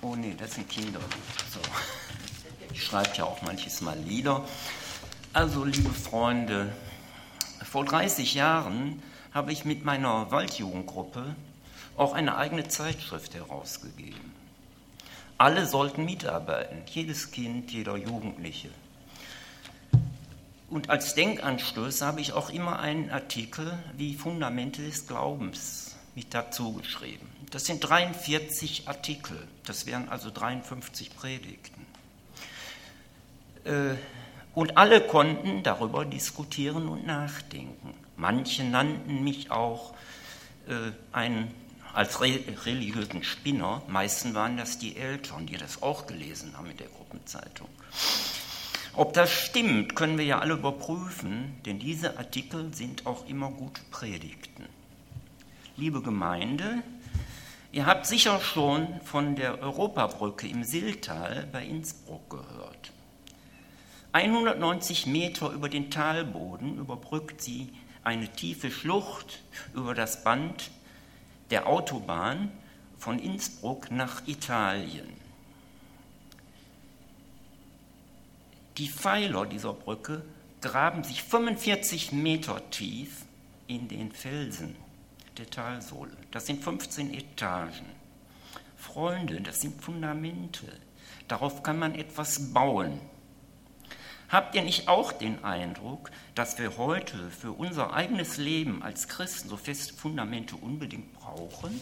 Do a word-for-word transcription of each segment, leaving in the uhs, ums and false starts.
Oh nee, das sind Kinderlieder. So. Ich schreibe ja auch manches Mal Lieder. Also, liebe Freunde, vor dreißig Jahren habe ich mit meiner Waldjugendgruppe auch eine eigene Zeitschrift herausgegeben. Alle sollten mitarbeiten, jedes Kind, jeder Jugendliche. Und als Denkanstöße habe ich auch immer einen Artikel wie Fundamente des Glaubens mit dazu geschrieben. Das sind dreiundvierzig Artikel, das wären also dreiundfünfzig Predigten. Und alle konnten darüber diskutieren und nachdenken. Manche nannten mich auch einen, als religiösen Spinner, meistens waren das die Eltern, die das auch gelesen haben in der Gruppenzeitung. Ob das stimmt, können wir ja alle überprüfen, denn diese Artikel sind auch immer gute Predigten. Liebe Gemeinde, ihr habt sicher schon von der Europabrücke im Siltal bei Innsbruck gehört. hundertneunzig Meter über den Talboden überbrückt sie eine tiefe Schlucht über das Band der Autobahn von Innsbruck nach Italien. Die Pfeiler dieser Brücke graben sich fünfundvierzig Meter tief in den Felsen der Talsohle. Das sind fünfzehn Etagen. Freunde, das sind Fundamente. Darauf kann man etwas bauen. Habt ihr nicht auch den Eindruck, dass wir heute für unser eigenes Leben als Christen so feste Fundamente unbedingt brauchen?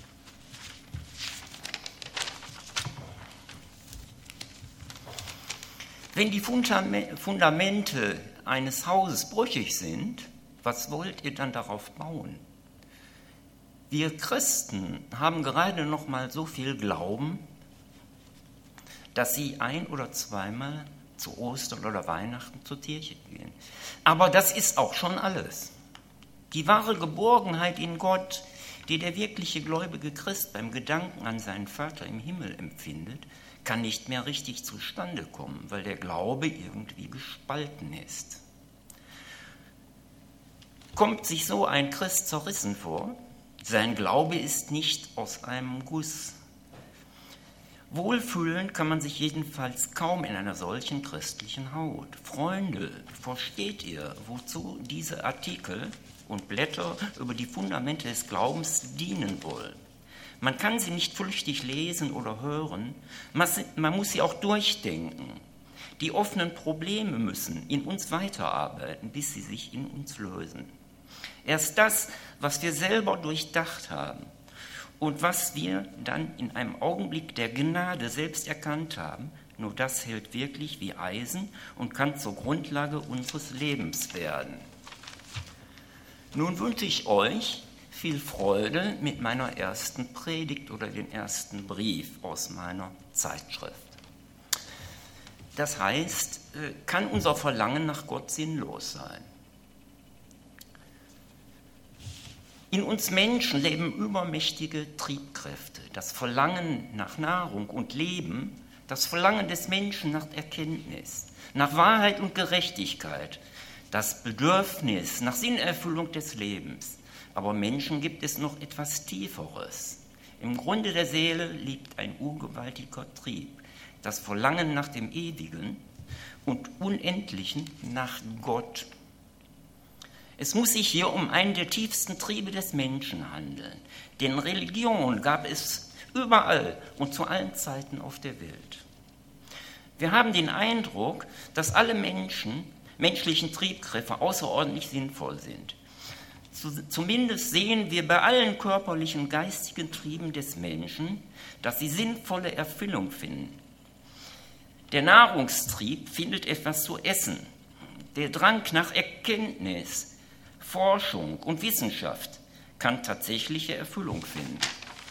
Wenn die Fundamente eines Hauses brüchig sind, was wollt ihr dann darauf bauen? Wir Christen haben gerade noch mal so viel Glauben, dass sie ein- oder zweimal zu Ostern oder Weihnachten zur Kirche gehen. Aber das ist auch schon alles. Die wahre Geborgenheit in Gott, die der wirkliche gläubige Christ beim Gedanken an seinen Vater im Himmel empfindet, kann nicht mehr richtig zustande kommen, weil der Glaube irgendwie gespalten ist. Kommt sich so ein Christ zerrissen vor? Sein Glaube ist nicht aus einem Guss. Wohlfühlen kann man sich jedenfalls kaum in einer solchen christlichen Haut. Freunde, versteht ihr, wozu diese Artikel und Blätter über die Fundamente des Glaubens dienen wollen? Man kann sie nicht flüchtig lesen oder hören, man muss sie auch durchdenken. Die offenen Probleme müssen in uns weiterarbeiten, bis sie sich in uns lösen. Erst das, was wir selber durchdacht haben und was wir dann in einem Augenblick der Gnade selbst erkannt haben, nur das hält wirklich wie Eisen und kann zur Grundlage unseres Lebens werden. Nun wünsche ich euch viel Freude mit meiner ersten Predigt oder dem ersten Brief aus meiner Zeitschrift. Das heißt, kann unser Verlangen nach Gott sinnlos sein? In uns Menschen leben übermächtige Triebkräfte, das Verlangen nach Nahrung und Leben, das Verlangen des Menschen nach Erkenntnis, nach Wahrheit und Gerechtigkeit, das Bedürfnis nach Sinnerfüllung des Lebens. Aber Menschen gibt es noch etwas Tieferes. Im Grunde der Seele liegt ein urgewaltiger Trieb, das Verlangen nach dem Ewigen und Unendlichen, nach Gott. Es muss sich hier um einen der tiefsten Triebe des Menschen handeln, denn Religion gab es überall und zu allen Zeiten auf der Welt. Wir haben den Eindruck, dass alle Menschen, menschlichen Triebkräfte außerordentlich sinnvoll sind. Zumindest sehen wir bei allen körperlichen und geistigen Trieben des Menschen, dass sie sinnvolle Erfüllung finden. Der Nahrungstrieb findet etwas zu essen. Der Drang nach Erkenntnis, Forschung und Wissenschaft kann tatsächliche Erfüllung finden.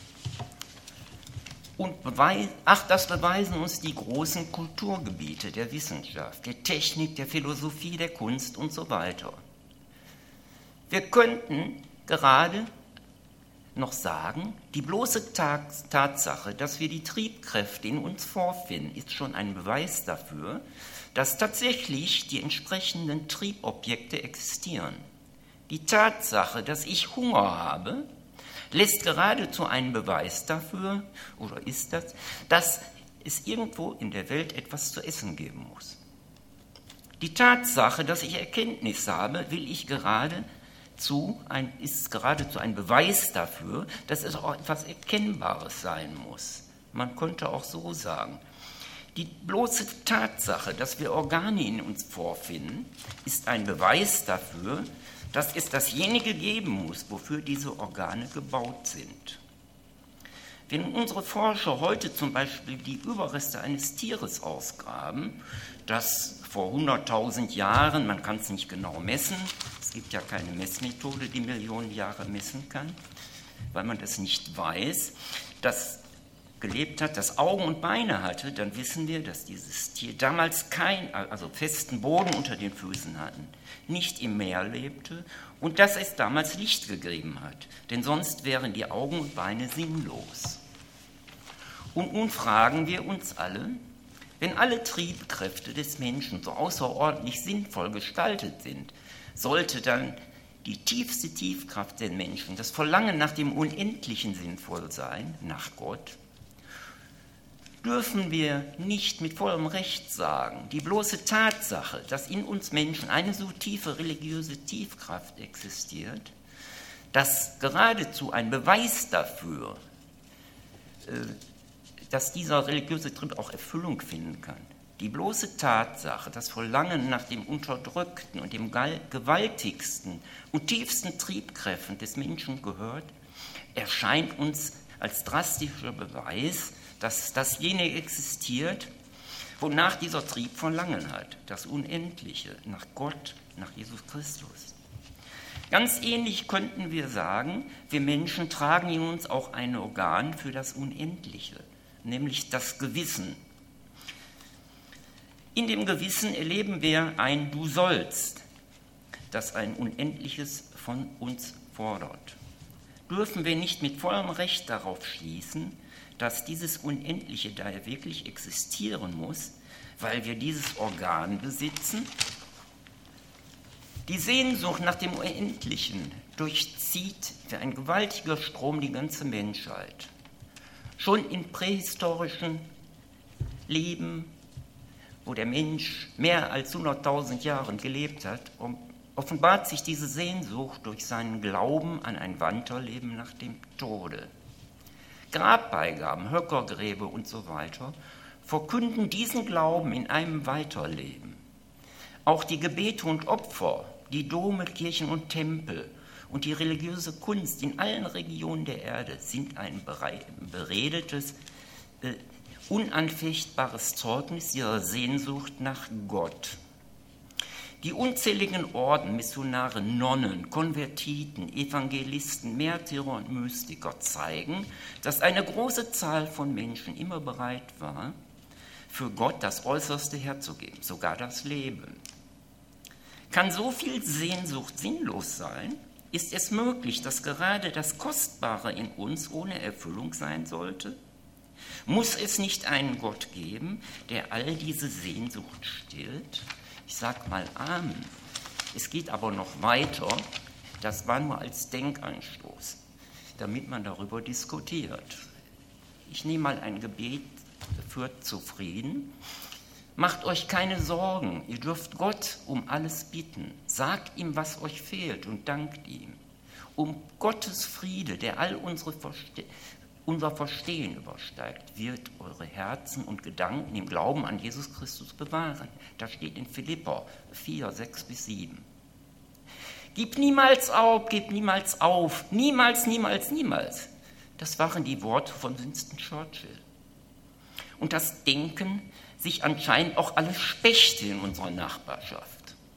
Und beweis, ach, das beweisen uns die großen Kulturgebiete der Wissenschaft, der Technik, der Philosophie, der Kunst und so weiter. Wir könnten gerade noch sagen, die bloße Tatsache, dass wir die Triebkräfte in uns vorfinden, ist schon ein Beweis dafür, dass tatsächlich die entsprechenden Triebobjekte existieren. Die Tatsache, dass ich Hunger habe, lässt geradezu einen Beweis dafür, oder ist das, dass es irgendwo in der Welt etwas zu essen geben muss. Die Tatsache, dass ich Erkenntnis habe, will ich geradezu ein, ist geradezu ein Beweis dafür, dass es auch etwas Erkennbares sein muss. Man könnte auch so sagen. Die bloße Tatsache, dass wir Organe in uns vorfinden, ist ein Beweis dafür, dass es dasjenige geben muss, wofür diese Organe gebaut sind. Wenn unsere Forscher heute zum Beispiel die Überreste eines Tieres ausgraben, das vor hunderttausend Jahren, man kann es nicht genau messen, es gibt ja keine Messmethode, die Millionen Jahre messen kann, weil man das nicht weiß, das gelebt hat, das Augen und Beine hatte, dann wissen wir, dass dieses Tier damals keinen, also festen Boden unter den Füßen hatten, nicht im Meer lebte und dass es damals Licht gegeben hat, denn sonst wären die Augen und Beine sinnlos. Und nun fragen wir uns alle, wenn alle Triebkräfte des Menschen so außerordentlich sinnvoll gestaltet sind, sollte dann die tiefste Triebkraft des Menschen, das Verlangen nach dem Unendlichen sinnvoll sein, nach Gott? Dürfen wir nicht mit vollem Recht sagen, die bloße Tatsache, dass in uns Menschen eine so tiefe religiöse Tiefkraft existiert, dass geradezu ein Beweis dafür, dass dieser religiöse Trieb auch Erfüllung finden kann. Die bloße Tatsache, das Verlangen nach dem unterdrückten und dem gewaltigsten und tiefsten Triebkräften des Menschen gehört, erscheint uns als drastischer Beweis, dass dasjenige existiert, wonach dieser Trieb Verlangen hat, das Unendliche, nach Gott, nach Jesus Christus. Ganz ähnlich könnten wir sagen, wir Menschen tragen in uns auch ein Organ für das Unendliche, nämlich das Gewissen. In dem Gewissen erleben wir ein Du sollst, das ein Unendliches von uns fordert. Dürfen wir nicht mit vollem Recht darauf schließen, dass dieses Unendliche daher wirklich existieren muss, weil wir dieses Organ besitzen? Die Sehnsucht nach dem Unendlichen durchzieht wie ein gewaltiger Strom die ganze Menschheit. Schon in prähistorischen Leben, wo der Mensch mehr als hunderttausend Jahre gelebt hat, offenbart sich diese Sehnsucht durch seinen Glauben an ein Weiterleben nach dem Tode. Grabbeigaben, Höckergräbe und so weiter verkünden diesen Glauben in einem Weiterleben. Auch die Gebete und Opfer, die Dome, Kirchen und Tempel und die religiöse Kunst in allen Regionen der Erde sind ein beredetes, äh, unanfechtbares Zeugnis ihrer Sehnsucht nach Gott. Die unzähligen Orden, Missionare, Nonnen, Konvertiten, Evangelisten, Märtyrer und Mystiker zeigen, dass eine große Zahl von Menschen immer bereit war, für Gott das Äußerste herzugeben, sogar das Leben. Kann so viel Sehnsucht sinnlos sein? Ist es möglich, dass gerade das Kostbare in uns ohne Erfüllung sein sollte? Muss es nicht einen Gott geben, der all diese Sehnsucht stillt? Ich sage mal Amen. Es geht aber noch weiter. Das war nur als Denkanstoß, damit man darüber diskutiert. Ich nehme mal ein Gebet für Zufrieden. Macht euch keine Sorgen, ihr dürft Gott um alles bitten. Sagt ihm, was euch fehlt und dankt ihm. Um Gottes Friede, der all unsere Verste- unser Verstehen übersteigt, wird eure Herzen und Gedanken im Glauben an Jesus Christus bewahren. Das steht in Philipper vier, sechs bis sieben. Gib niemals auf, gib niemals auf, niemals, niemals, niemals. Das waren die Worte von Winston Churchill. Und das denken sich anscheinend auch alle Spechte in unserer Nachbarschaft.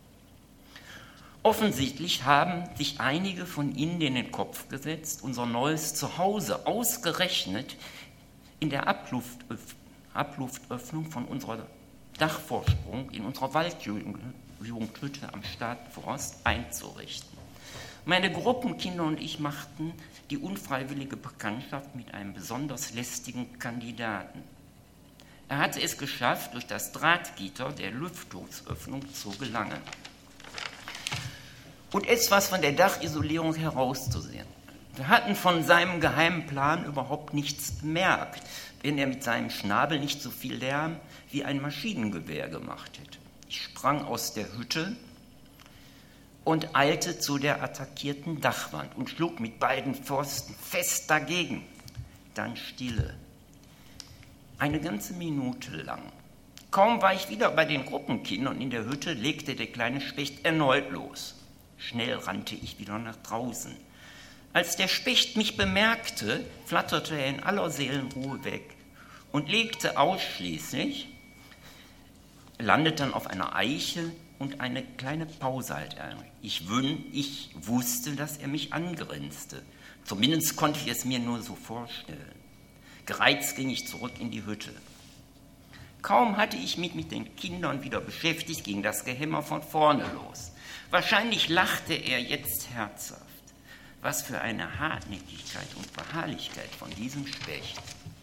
Offensichtlich haben sich einige von ihnen in den Kopf gesetzt, unser neues Zuhause ausgerechnet in der Abluft, Abluftöffnung von unserer Dachvorsprung in unserer Waldjugendhütte am Stadtforst einzurichten. Meine Gruppenkinder und ich machten die unfreiwillige Bekanntschaft mit einem besonders lästigen Kandidaten. Er hatte es geschafft, durch das Drahtgitter der Lüftungsöffnung zu gelangen und etwas von der Dachisolierung herauszusehen. Wir hatten von seinem geheimen Plan überhaupt nichts bemerkt, wenn er mit seinem Schnabel nicht so viel Lärm wie ein Maschinengewehr gemacht hätte. Ich sprang aus der Hütte und eilte zu der attackierten Dachwand und schlug mit beiden Pfosten fest dagegen. Dann Stille. Eine ganze Minute lang. Kaum war ich wieder bei den Gruppenkindern in der Hütte, legte der kleine Specht erneut los. Schnell rannte ich wieder nach draußen. Als der Specht mich bemerkte, flatterte er in aller Seelenruhe weg und legte ausschließlich, landete dann auf einer Eiche und eine kleine Pause halt ein. Ich, ich wusste, dass er mich angrinste. Zumindest konnte ich es mir nur so vorstellen. Gereizt ging ich zurück in die Hütte. Kaum hatte ich mich mit den Kindern wieder beschäftigt, ging das Gehämmer von vorne los. Wahrscheinlich lachte er jetzt herzhaft. Was für eine Hartnäckigkeit und Beharrlichkeit von diesem Specht.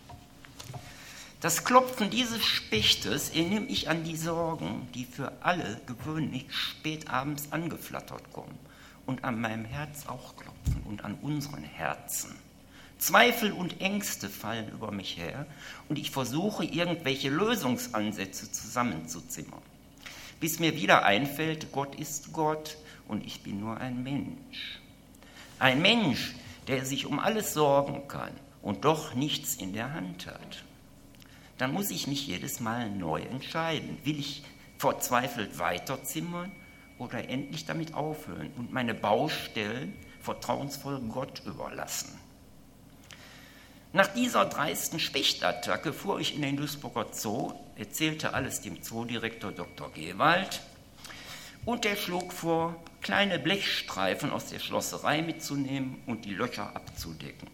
Das Klopfen dieses Spechtes erinnere ich an die Sorgen, die für alle gewöhnlich spät abends angeflattert kommen und an meinem Herz auch klopfen und an unseren Herzen. Zweifel und Ängste fallen über mich her und ich versuche, irgendwelche Lösungsansätze zusammenzuzimmern, bis mir wieder einfällt, Gott ist Gott und ich bin nur ein Mensch. Ein Mensch, der sich um alles sorgen kann und doch nichts in der Hand hat. Dann muss ich mich jedes Mal neu entscheiden. Will ich verzweifelt weiterzimmern oder endlich damit aufhören und meine Baustellen vertrauensvoll Gott überlassen? Nach dieser dreisten Spechtattacke fuhr ich in den Duisburger Zoo, erzählte alles dem Zoodirektor Doktor Gewald und der schlug vor, kleine Blechstreifen aus der Schlosserei mitzunehmen und die Löcher abzudecken.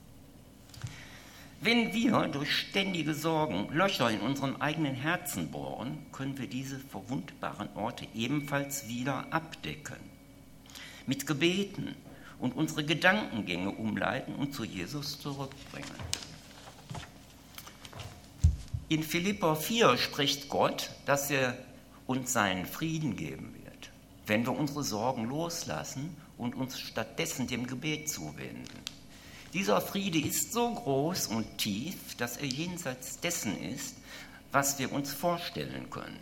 Wenn wir durch ständige Sorgen Löcher in unserem eigenen Herzen bohren, können wir diese verwundbaren Orte ebenfalls wieder abdecken. Mit Gebeten und unsere Gedankengänge umleiten und zu Jesus zurückbringen. In Philipper vier spricht Gott, dass er uns seinen Frieden geben wird, wenn wir unsere Sorgen loslassen und uns stattdessen dem Gebet zuwenden. Dieser Friede ist so groß und tief, dass er jenseits dessen ist, was wir uns vorstellen können.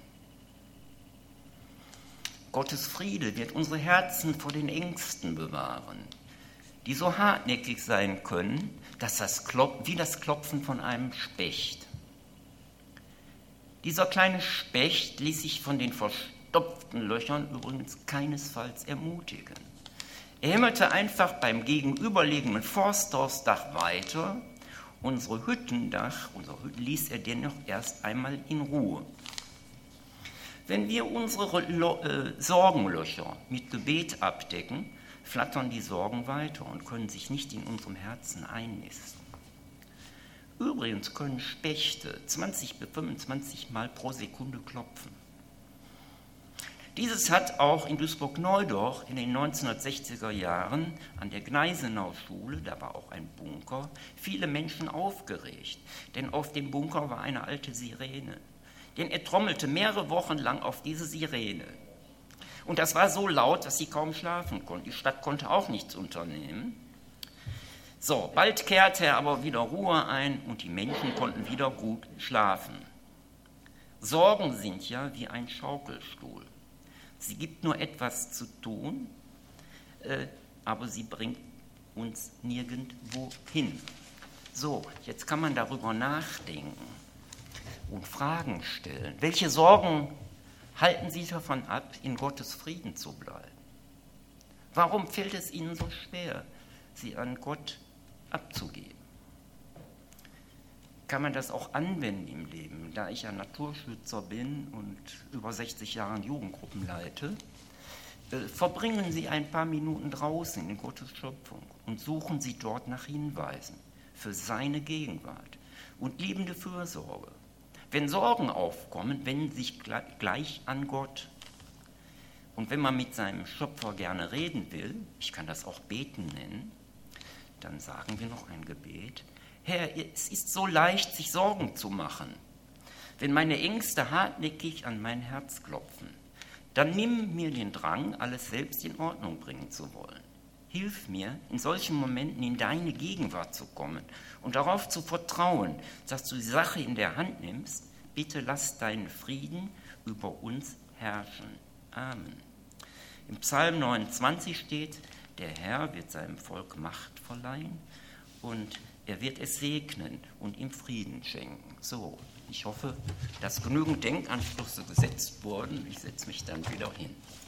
Gottes Friede wird unsere Herzen vor den Ängsten bewahren, die so hartnäckig sein können, dass das Klop- wie das Klopfen von einem Specht. Dieser kleine Specht ließ sich von den verstopften Löchern übrigens keinesfalls ermutigen. Er hämmerte einfach beim gegenüberliegenden Forsthausdach weiter. Unsere Hüttendach, unsere Hütten ließ er dennoch erst einmal in Ruhe. Wenn wir unsere Lo- äh, Sorgenlöcher mit Gebet abdecken, flattern die Sorgen weiter und können sich nicht in unserem Herzen einnisten. Übrigens können Spechte zwanzig bis fünfundzwanzig Mal pro Sekunde klopfen. Dieses hat auch in Duisburg-Neudorf in den neunzehnhundertsechziger Jahren an der Gneisenau-Schule, da war auch ein Bunker, viele Menschen aufgeregt, denn auf dem Bunker war eine alte Sirene. Denn er trommelte mehrere Wochen lang auf diese Sirene. Und das war so laut, dass sie kaum schlafen konnten. Die Stadt konnte auch nichts unternehmen. So, bald kehrte er aber wieder Ruhe ein und die Menschen konnten wieder gut schlafen. Sorgen sind ja wie ein Schaukelstuhl. Sie gibt nur etwas zu tun, äh, aber sie bringt uns nirgendwo hin. So, jetzt kann man darüber nachdenken und Fragen stellen. Welche Sorgen halten Sie davon ab, in Gottes Frieden zu bleiben? Warum fällt es Ihnen so schwer, sie an Gott abzugeben? Kann man das auch anwenden im Leben? Da ich ja Naturschützer bin und über sechzig Jahre Jugendgruppen leite, äh, verbringen Sie ein paar Minuten draußen in Gottes Schöpfung und suchen Sie dort nach Hinweisen für seine Gegenwart und liebende Fürsorge. Wenn Sorgen aufkommen, wenden Sie sich gleich an Gott. Und wenn man mit seinem Schöpfer gerne reden will, ich kann das auch Beten nennen, dann sagen wir noch ein Gebet. Herr, es ist so leicht, sich Sorgen zu machen. Wenn meine Ängste hartnäckig an mein Herz klopfen, dann nimm mir den Drang, alles selbst in Ordnung bringen zu wollen. Hilf mir, in solchen Momenten in deine Gegenwart zu kommen und darauf zu vertrauen, dass du die Sache in der Hand nimmst. Bitte lass deinen Frieden über uns herrschen. Amen. Im Psalm neunundzwanzig steht, der Herr wird seinem Volk Macht verleihen und er wird es segnen und ihm Frieden schenken. So, ich hoffe, dass genügend Denkanstöße gesetzt wurden. Ich setze mich dann wieder hin.